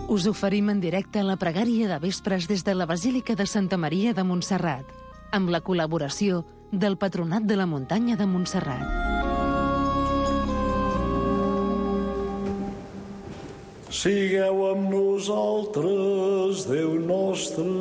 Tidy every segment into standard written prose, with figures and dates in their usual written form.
Us oferim en directe la pregària de vespres des de la Basílica de Santa Maria de Montserrat, amb la col·laboració del Patronat de la Muntanya de Montserrat. Sigueu amb nosaltres, Déu nostre.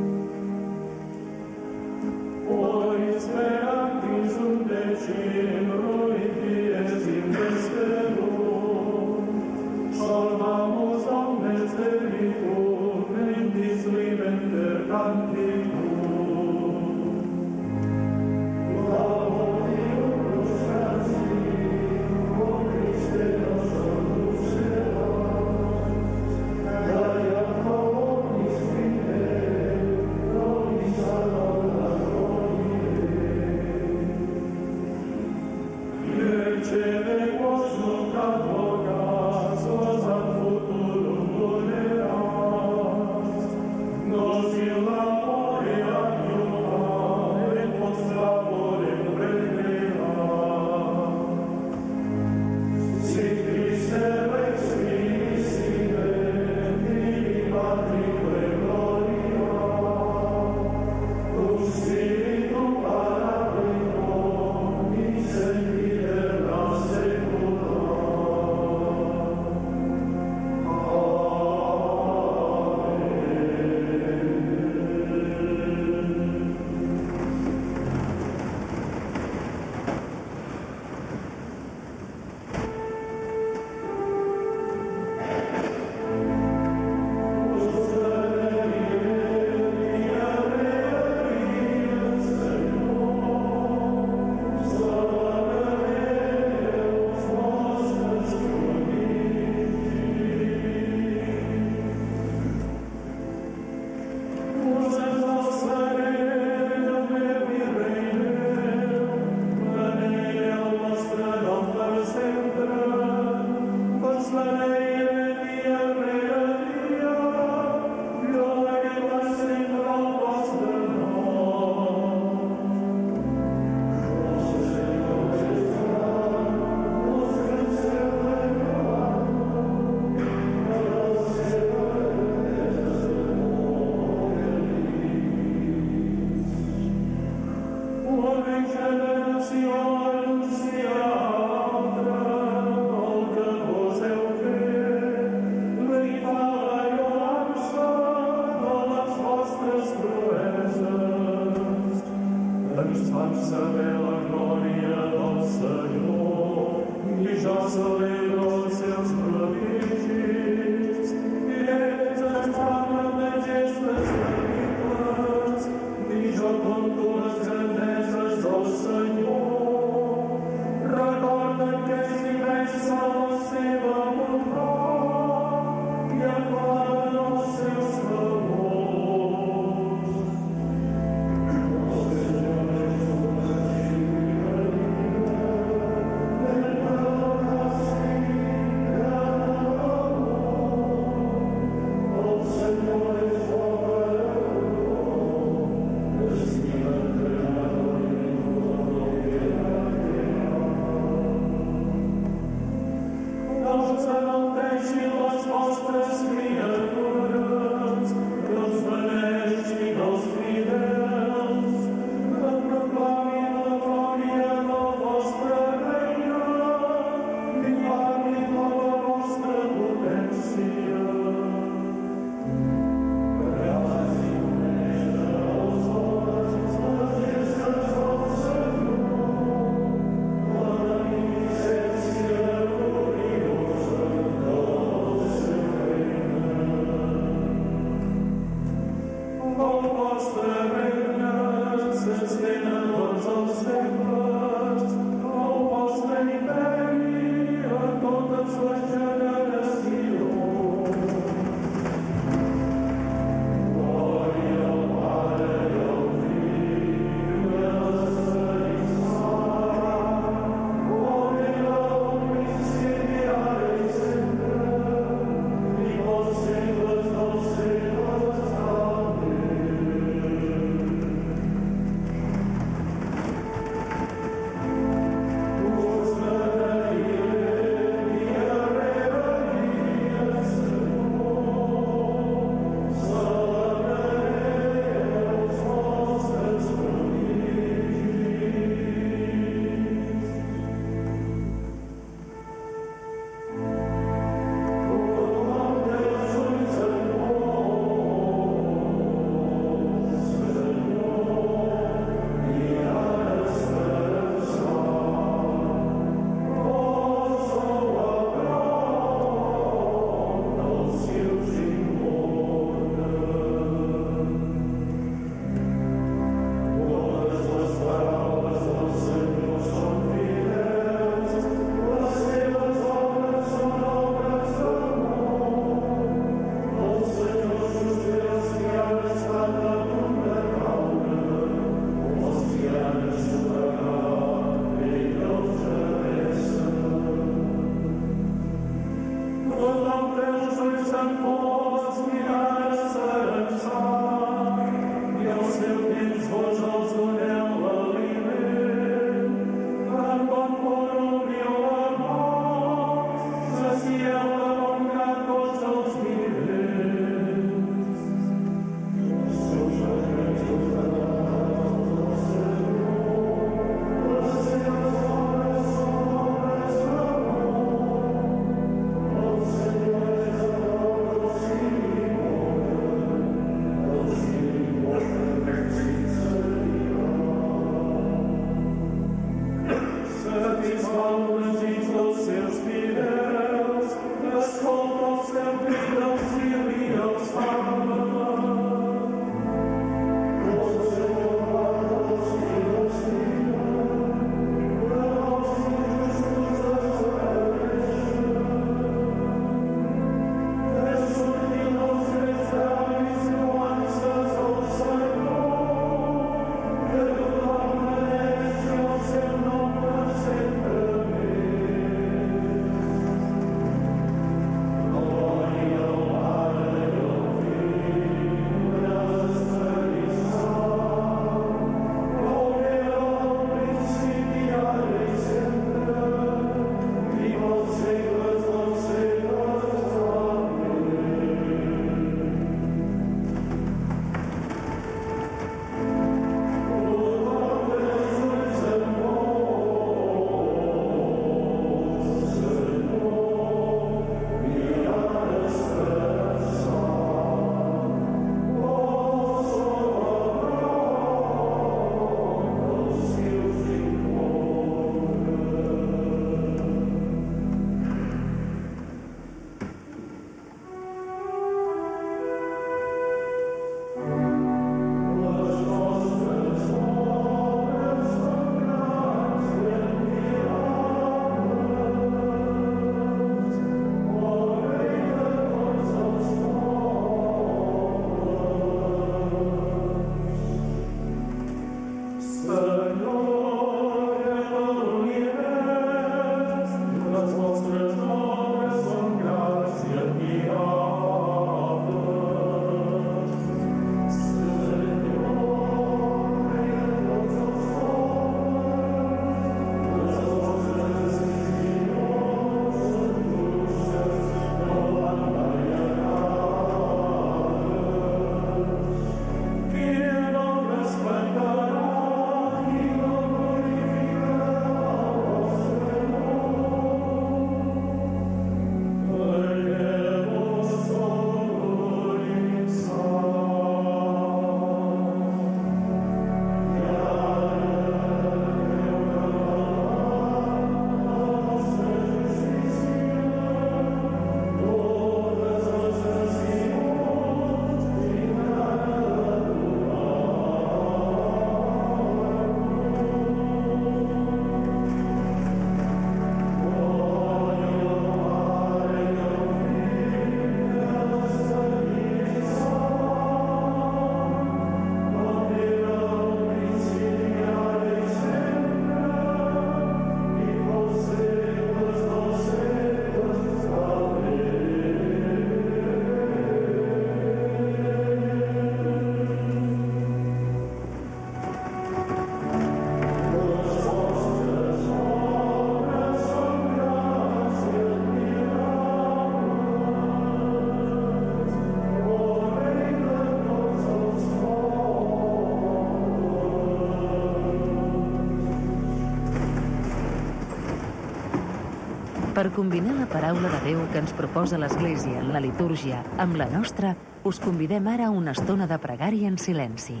Per combinar la paraula de Déu que ens proposa l'Església en la litúrgia amb la nostra, us convidem ara a una estona de pregària en silenci.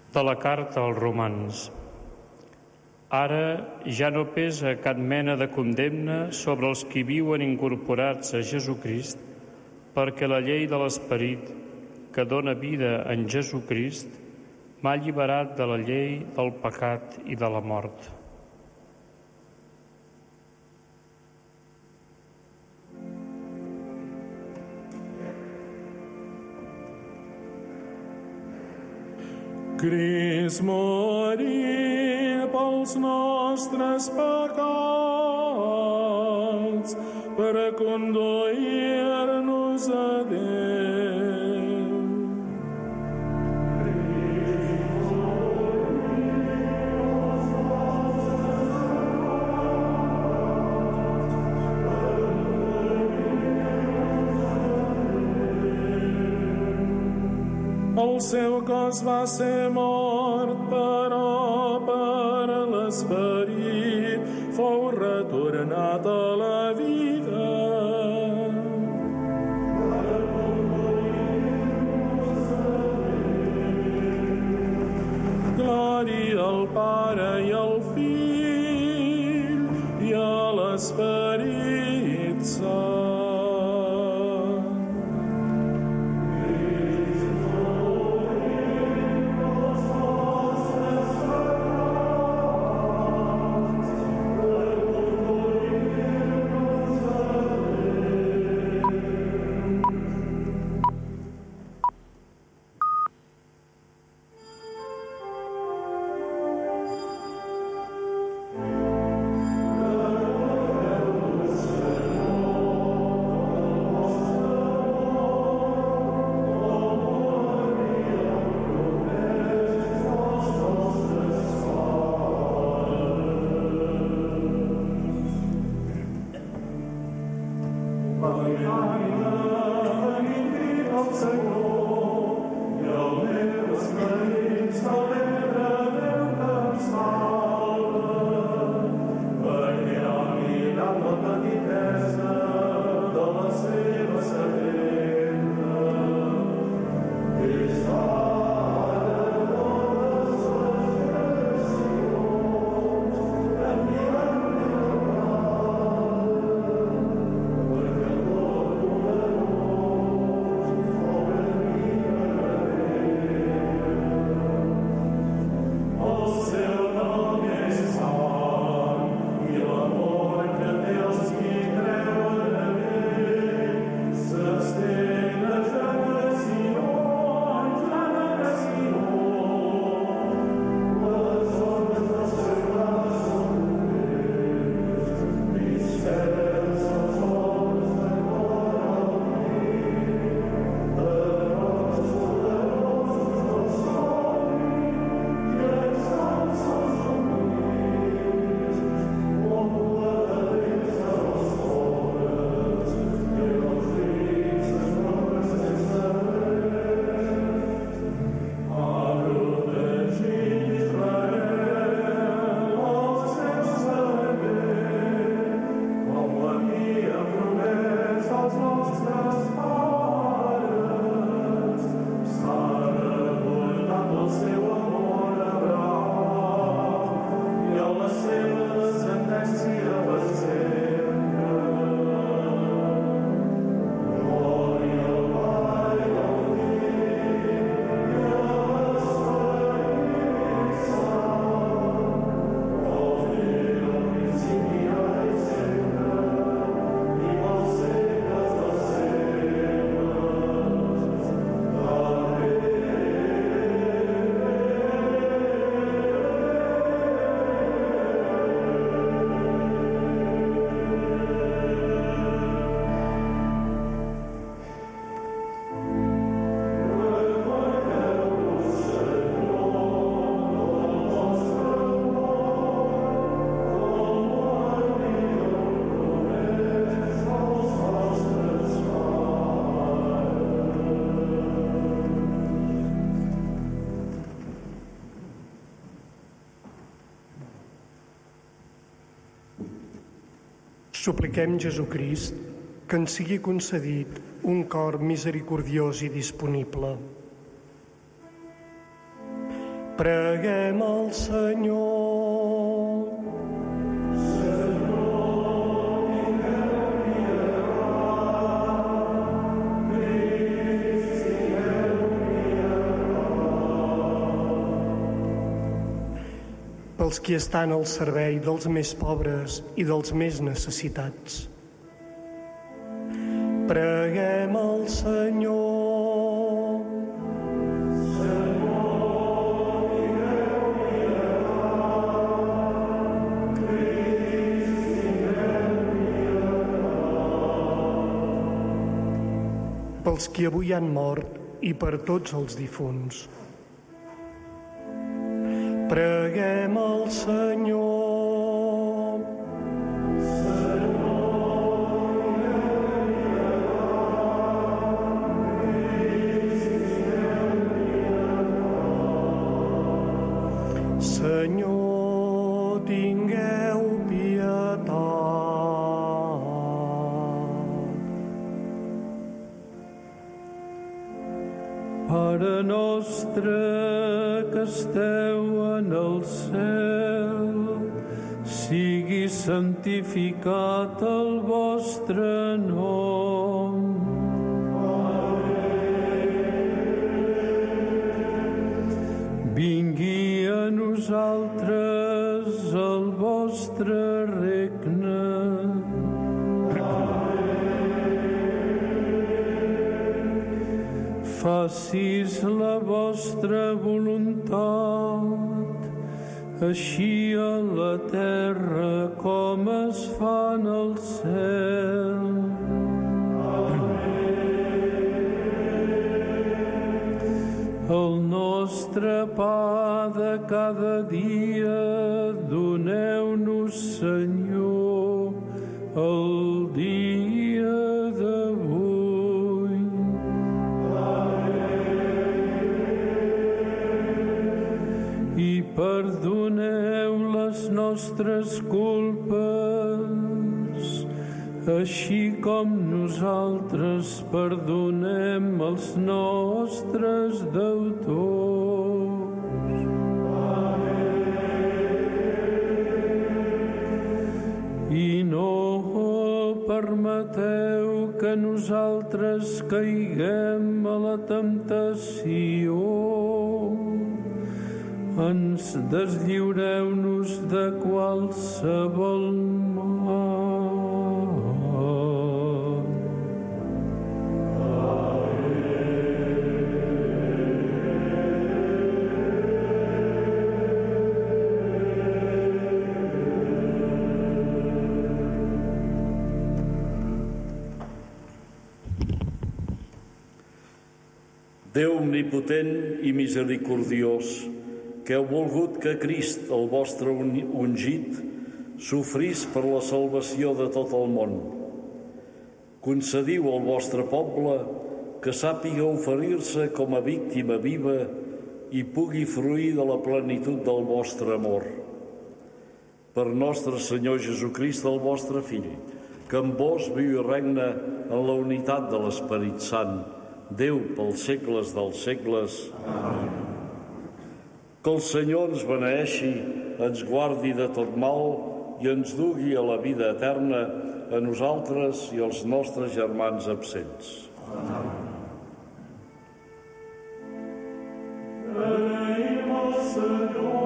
De la carta als Romans. Ara ja no pesa cap mena de condemna sobre els qui viuen incorporats a Jesucrist, perquè la llei de l'Esperit, que dóna vida en Jesucrist, m'ha alliberat de la llei del pecat i de la mort. Crist morí pels nostres pecats per a conduir-nos a Déu. El seu cos va ser mort, però per l'esperit fou retornat a la vida. Glòria al Pare i al Fill i a l'Esperit Sant. Supliquem Jesucrist que ens sigui concedit un cor misericordiós i disponible. Preguem al Senyor. Pels qui estan al servei dels més pobres i dels més necessitats. Preguem al Senyor. Pels qui avui han mort i per tots els difunts. Preguem al Senyor. Senyor, tingueu pietat. Pare nostre que esteu en el cel, sigui santificat el vostre nom. Vingui a nosaltres el vostre regne. Facis la vostra voluntat, així a la terra com es fa en el cel. El nostre pa de cada dia doneu-nos, Senyor, el dia d'avui. I perdoneu les nostres culpes, així com nosaltres perdonem els nostres deutors. I no permeteu que nosaltres caiguem a la temptació. Ens deslliureu-nos de qualsevol mal. Déu omnipotent i misericordiós, que heu volgut que Crist, el vostre ungit, sofrís per la salvació de tot el món. Concediu al vostre poble que sàpiga oferir-se com a víctima viva i pugui fruir de la plenitud del vostre amor. Per nostre Senyor Jesucrist, el vostre Fill, que amb vos viu i regna en la unitat de l'Esperit Sant, Déu pels segles dels segles. Amén. Que el Senyor ens beneeixi, ens guardi de tot mal i ens dugui a la vida eterna, a nosaltres i als nostres germans absents. Amén. Beneïm el Senyor.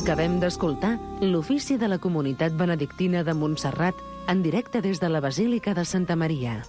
Acabem d'escoltar l'ofici de la comunitat benedictina de Montserrat en directe des de la Basílica de Santa Maria.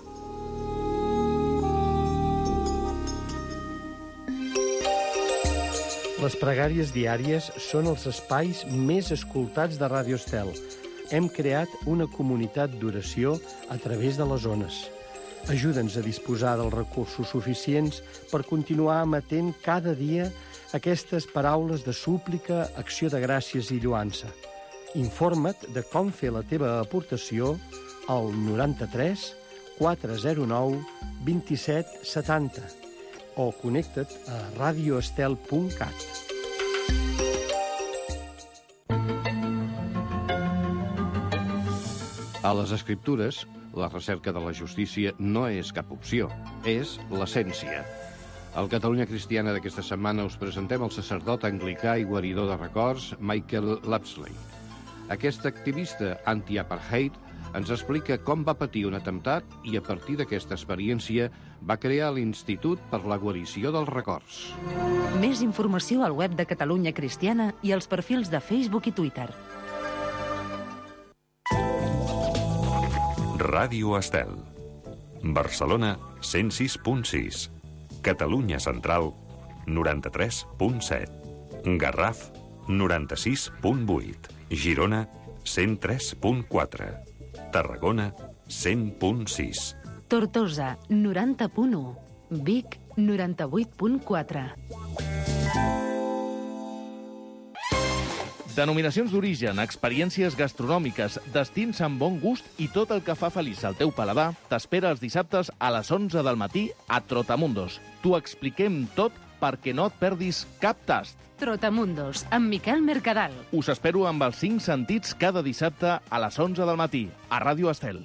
Les pregàries diàries són els espais més escoltats de Ràdio Estel. Hem creat una comunitat d'oració a través de les ones. Ajuda'ns a disposar dels recursos suficients per continuar emetent cada dia aquestes paraules de súplica, acció de gràcies i lluança. Informa't de com fer la teva aportació al 93 409 27 70 o connecta't a radioestel.cat. A les Escriptures, la recerca de la justícia no és cap opció, és l'essència. Al Catalunya Cristiana d'aquesta setmana us presentem el sacerdot anglicà i guaridor de records Michael Lapsley. Aquest activista anti-apartheid ens explica com va patir un atemptat i a partir d'aquesta experiència va crear l'Institut per la Guarició dels Records. Més informació al web de Catalunya Cristiana i als perfils de Facebook i Twitter. Ràdio Estel. Barcelona 106.6. Catalunya Central 93.7. Garraf 96.8. Girona 103.4. Tarragona 100.6. Tortosa 90.1. Vic 98.4. Denominacions d'origen, experiències gastronòmiques, destins amb bon gust i tot el que fa feliç al teu paladar t'espera els dissabtes a les 11 del matí a Trotamundos. T'ho expliquem tot perquè no et perdis cap tast. Trotamundos, amb Miquel Mercadal. Us espero amb els 5 sentits cada dissabte a les 11 del matí, a Ràdio Estel.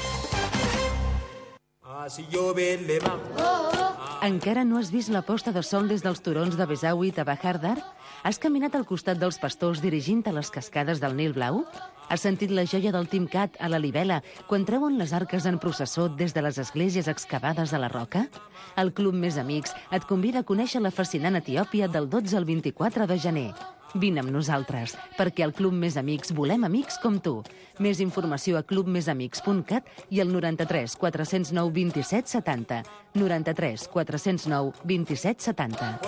Encara no has vist la posta de sol des dels turons de Besaüit a Bahar Dar? Has caminat al costat dels pastors dirigint a les cascades del Nil Blau? Has sentit la joia del Timcat a la Libela quan treuen les arques en processó des de les esglésies excavades a la roca? El Club Més Amics et convida a conèixer la fascinant Etiòpia del 12 al 24 de gener. Vine amb nosaltres, perquè al Club Més Amics volem amics com tu. Més informació a clubmesamics.cat i al 93 409 27 70. 93 409 27 70.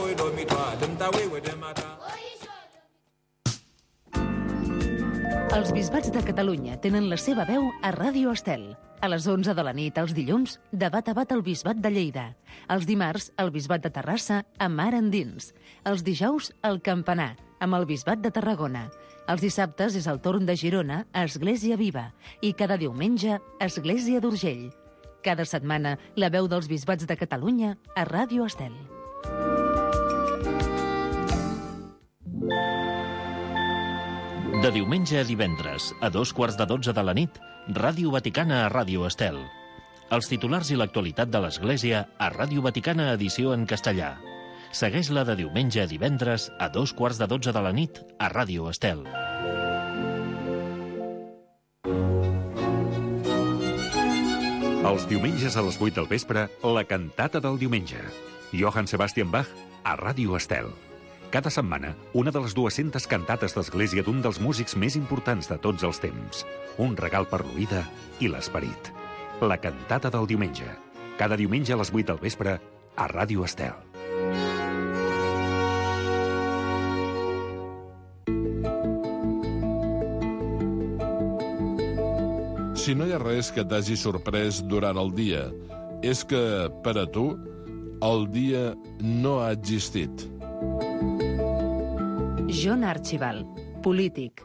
Els bisbats de Catalunya tenen la seva veu a Ràdio Estel. A les 11 de la nit, els dilluns, debat a bat el bisbat de Lleida. Els dimarts, el bisbat de Terrassa, a Mar Endins. Els dijous, el Campanar, amb el bisbat de Tarragona. Els dissabtes és el torn de Girona, a Església Viva. I cada diumenge, Església d'Urgell. Cada setmana, la veu dels bisbats de Catalunya a Ràdio Estel. De diumenge a divendres, a 2:15 de la nit, Ràdio Vaticana a Ràdio Estel. Els titulars i l'actualitat de l'Església a Ràdio Vaticana edició en castellà. Segueix-la de diumenge a divendres a 2:15 de la nit a Ràdio Estel. Els diumenges a les 8 del vespre, la cantata del diumenge. Johann Sebastian Bach a Ràdio Estel. Cada setmana, una de les 200 cantates d'església d'un dels músics més importants de tots els temps. Un regal per l'oïda i l'esperit. La cantata del diumenge. Cada diumenge a les 8 del vespre a Ràdio Estel. Si no hi ha res que t'hagi sorprès durant el dia, és que, per a tu, el dia no ha existit. John Archibald, polític.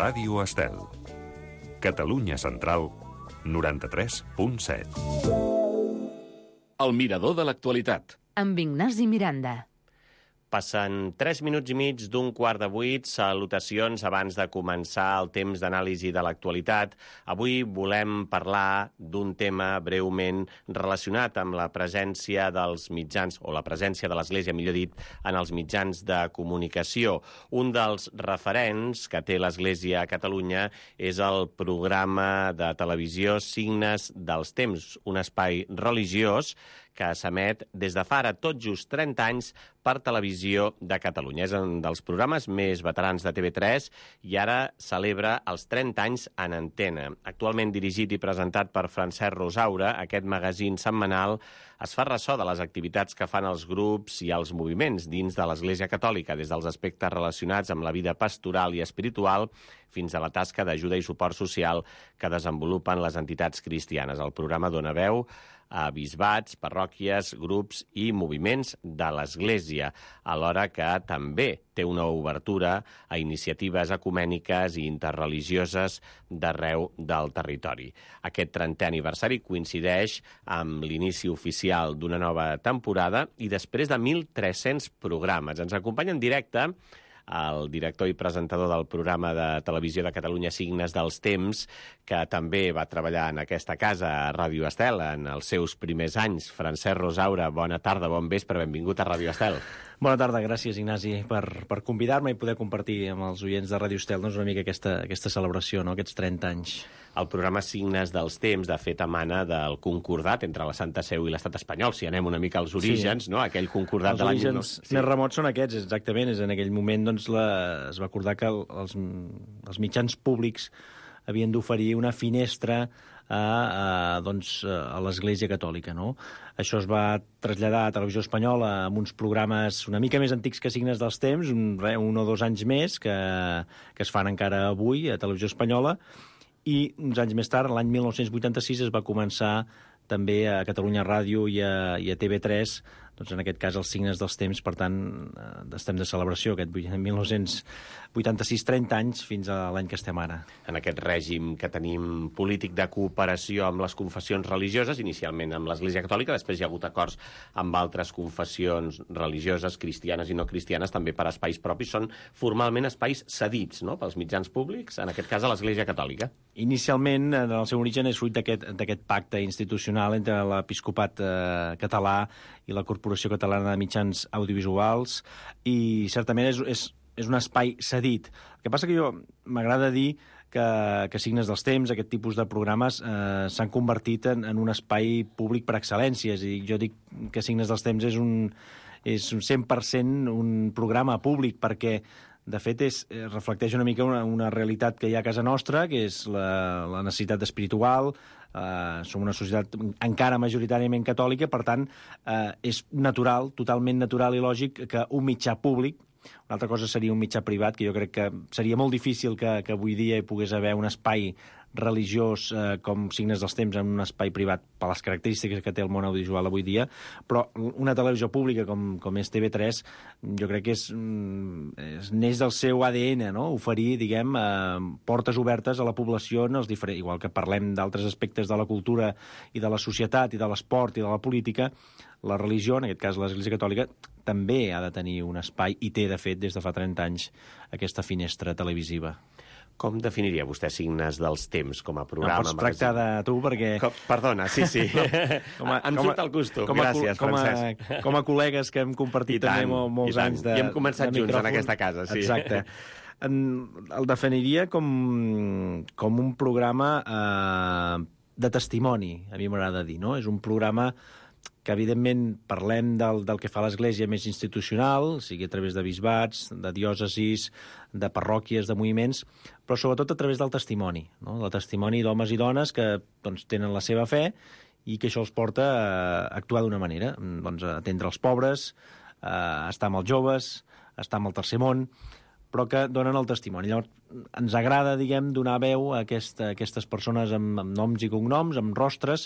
Ràdio Estel. Catalunya Central, 93.7. El mirador de l'actualitat. Amb Ignasi Miranda. Passen 3 minuts i mig d'un 7:15. Salutacions abans de començar el temps d'anàlisi de l'actualitat. Avui volem parlar d'un tema breument relacionat amb la presència dels mitjans, o la presència de l'Església, millor dit, en els mitjans de comunicació. Un dels referents que té l'Església a Catalunya és el programa de televisió Signes dels Temps, un espai religiós que s'emet des de fa ara tot just 30 anys per Televisió de Catalunya. És un dels programes més veterans de TV3 i ara celebra els 30 anys en antena. Actualment dirigit i presentat per Francesc Rosaura, aquest magazín setmanal es fa ressò de les activitats que fan els grups i els moviments dins de l'Església Catòlica, des dels aspectes relacionats amb la vida pastoral i espiritual fins a la tasca d'ajuda i suport social que desenvolupen les entitats cristianes. El programa dona veu a bisbats, parròquies, grups i moviments de l'Església, alhora que també té una obertura a iniciatives ecumèniques i interreligioses d'arreu del territori. Aquest 30è aniversari coincideix amb l'inici oficial d'una nova temporada i després de 1.300 programes. Ens acompanya en directe el director i presentador del programa de televisió de Catalunya Signes dels Temps, que també va treballar en aquesta casa, a Ràdio Estel, en els seus primers anys. Francesc Rosaura, bona tarda, bon vespre, benvingut a Ràdio Estel. Bona tarda, gràcies, Ignasi, per convidar-me i poder compartir amb els oients de Ràdio Estel una mica aquesta celebració, no?, aquests 30 anys. El programa Signes dels Temps, de fet, emana del concordat entre la Santa Seu i l'Estat espanyol, si anem una mica als orígens, no?, aquell concordat de l'any... Els orígens més remots són aquests, exactament. És en aquell moment doncs, es va acordar que els mitjans públics havien d'oferir una finestra a l'Església Catòlica, no? Això es va traslladar a Televisió Espanyola amb uns programes una mica més antics que Signes dels Temps, un o dos anys més, que es fan encara avui a Televisió Espanyola, i uns anys més tard, l'any 1986, es va començar també a Catalunya Ràdio i a TV3, doncs en aquest cas els Signes dels Temps. Per tant, estem de celebració, aquest 1986, 30 anys fins a l'any que estem ara. En aquest règim que tenim polític de cooperació amb les confessions religioses, inicialment amb l'Església Catòlica, després hi ha hagut acords amb altres confessions religioses, cristianes i no cristianes, també per espais propis. Són formalment espais cedits, no?, pels mitjans públics, en aquest cas a l'Església Catòlica. Inicialment, en el seu origen, és fruit d'aquest pacte institucional entre l'Episcopat català i la Corporació Catalana de Mitjans Audiovisuals, i certament és un espai cedit. El que passa que m'agrada dir que Signes dels Temps, aquest tipus de programes, s'han convertit en un espai públic per excel·lència. I jo dic que Signes dels Temps és un 100% un programa públic, perquè de fet reflecteix una mica una realitat que hi ha a casa nostra, que és la necessitat espiritual. Som una societat encara majoritàriament catòlica, per tant, és natural, totalment natural i lògic que un mitjà públic, una altra cosa seria un mitjà privat, que jo crec que seria molt difícil que avui dia hi pogués haver un espai religiós com Signes dels Temps en un espai privat per les característiques que té el món audiovisual avui dia, però una televisió pública com és TV3, jo crec que neix del seu ADN, no?, oferir, diguem, portes obertes a la població en els diferents... Igual que parlem d'altres aspectes de la cultura i de la societat i de l'esport i de la política, la religió, en aquest cas l'Església Catòlica, també ha de tenir un espai, i té, de fet, des de fa 30 anys, aquesta finestra televisiva. Com definiria vostè Signes dels Temps com a programa? No pots tractar de tu, perquè... Perdona, sí. Em surt el costum. Gràcies, Francesc. Com a col·legues que hem compartit també molts anys de micròfon. I hem començat junts en aquesta casa, sí. Exacte. El definiria com un programa de testimoni, a mi m'agrada dir, no? És un programa que, evidentment, parlem del que fa l'Església més institucional, sigui a través de bisbats, de diòcesis, de parròquies, de moviments, però sobretot a través del testimoni, no? El testimoni d'homes i dones que tenen la seva fe i que això els porta a actuar d'una manera, doncs a atendre els pobres, a estar amb els joves, a estar amb el tercer món, però que donen el testimoni. Llavors, ens agrada, diguem, donar veu a aquestes persones amb noms i cognoms, amb rostres,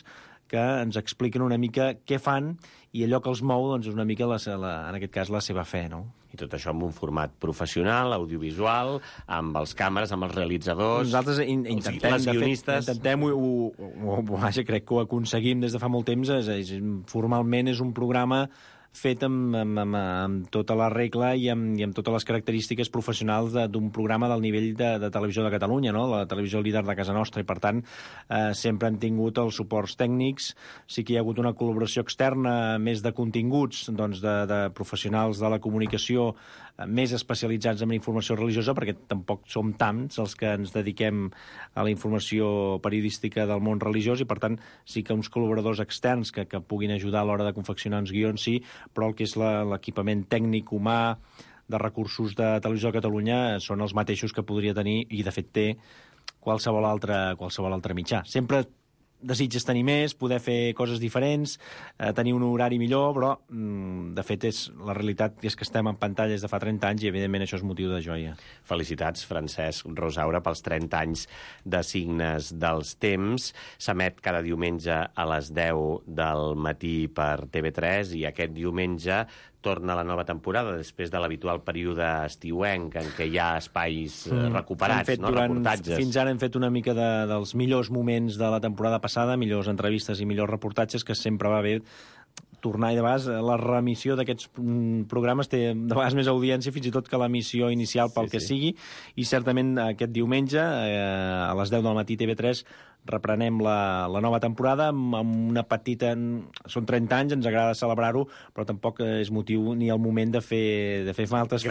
que ens expliquen una mica què fan i allò que els mou doncs, és una mica, en aquest cas, la seva fe, no? I tot això amb un format professional, audiovisual, amb els càmeres, amb els realitzadors... Nosaltres intentem, les guionistes... Vaja, crec que ho aconseguim des de fa molt temps. Formalment és un programa fet amb tota la regla i amb totes les característiques professionals d'un programa del nivell de Televisió de Catalunya, no? La televisió líder de casa nostra, i per tant sempre han tingut els suports tècnics. Sí que hi ha hagut una col·laboració externa, més de continguts, doncs de professionals de la comunicació més especialitzats en la informació religiosa, perquè tampoc som tants els que ens dediquem a la informació periodística del món religiós, i per tant sí que uns col·laboradors externs que puguin ajudar a l'hora de confeccionar uns guions, sí, però el que és l'equipament tècnic humà de recursos de Televisió de Catalunya són els mateixos que podria tenir, i de fet té, qualsevol altre mitjà. Sempre desitges tenir més, poder fer coses diferents, tenir un horari millor, però de fet la realitat és que estem en pantalles de fa 30 anys i evidentment això és motiu de joia. Felicitats, Francesc Rosaura, pels 30 anys de Signes dels Temps. S'emet cada diumenge a les 10 del matí per TV3 i aquest diumenge torna la nova temporada després de l'habitual període estiuenc en què hi ha espais recuperats, reportatges. Fins ara hem fet una mica dels millors moments de la temporada passada, millors entrevistes i millors reportatges, que sempre va bé tornar, i de vegades la remissió d'aquests programes té de vegades més audiència fins i tot que l'emissió inicial pel que sigui, i certament aquest diumenge a les 10 del matí TV3 reprenem la nova temporada amb una petita... Són 30 anys, ens agrada celebrar-ho, però tampoc és motiu ni el moment de fer altres